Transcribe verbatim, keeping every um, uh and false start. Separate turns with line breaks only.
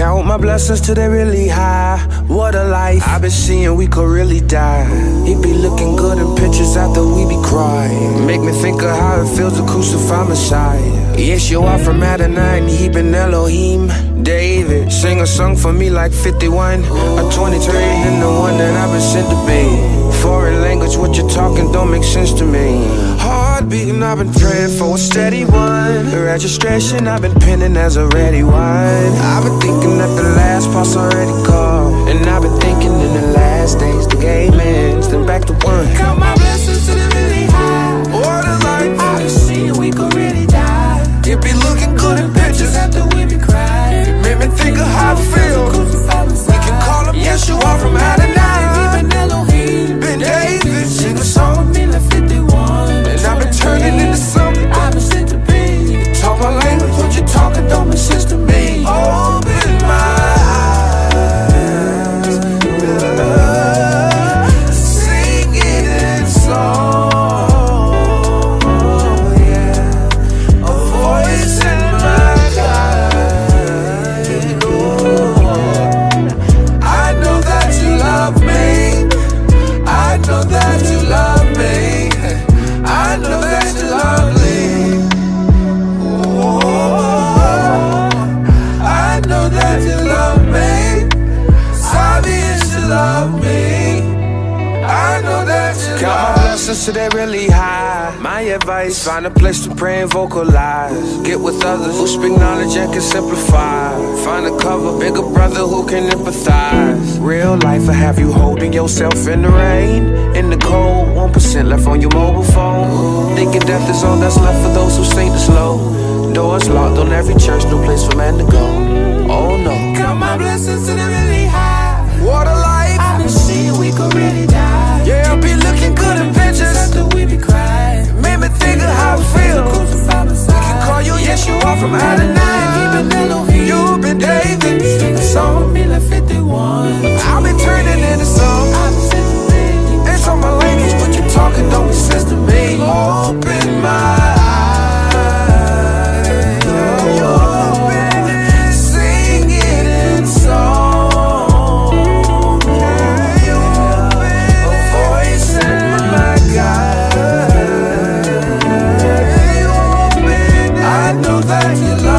Count my blessings till they really high. What a life I've been seeing, we could really die. He be looking good in pictures after we be crying. Make me think of how it feels to crucify Messiah. Yeshua from Adonai, he been Elohim. David, sing a song for me like fifty-one. A twenty-three in the one that I've been sent to be. Foreign language, what you're talking don't make sense to me. Heart beating, I've been praying for a steady one. The registration, I've been pinning as a ready one. I've been thinking that the last part's already called. And I've been thinking in the last days the game ends, then back to one.
Count my blessings to the really high.
What a life
I've been seeing, we could really die.
It be looking good in pictures
after we be crying.
It made me think of how I feel. We can call him Yeshua from Adonai. Ben David, sing a song
with me like fifty-one.
And I've been turning into something
I've been sent to be.
Talk my language, what you talking don't make sense to me. Open my eyes, sing it in song, yeah. A voice in my guide. Oh, I know that you love me. I know that you love me. I know that you're lovely. Oh, I know that you love me. Obvious you love me. I know that you Count love me. My blessings so they really high. My advice, find a place to pray and vocalize. Get with others who speak knowledge and can simplify. Find a cover, bigger brother who can empathize. Real life will have you holding yourself in the rain. In the cold, one percent left on your mobile phone. Thinking death is all that's left for those who sink the slow. Doors locked on every church, no place for man to go. Oh no.
Count my blessings to the really high.
What a life
I've been seeing, we could really die.
Yeah, I'll be looking good in pictures
after we be crying.
Made me think of how I feel. We can call you Yeshua from Adonai. You've been David,
Sing a song with me like fifty-one.
I've been turning into song.
I've been sent to be.
It's on my language, what you talking don't make sense to me. Open my eyes, open, sing it in song. A voice in my guide. I know that you love